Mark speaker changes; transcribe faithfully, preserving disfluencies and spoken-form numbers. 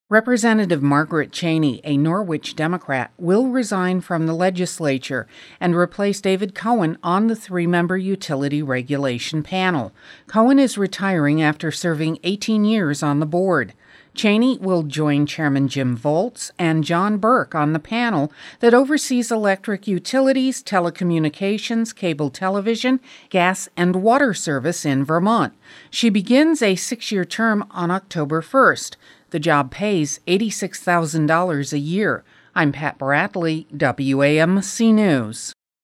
Speaker 1: Representative Margaret Cheney, a Norwich Democrat, will resign from the legislature and replace David Cohen on the three-member utility regulation panel. Cohen is retiring after serving eighteen years on the board. Cheney will join Chairman Jim Volz and John Burke on the panel that oversees electric utilities, telecommunications, cable television, gas, and water service in Vermont. She begins a six-year term on October first. The job pays eighty-six thousand dollars a year. I'm Pat Bradley, W A M C News.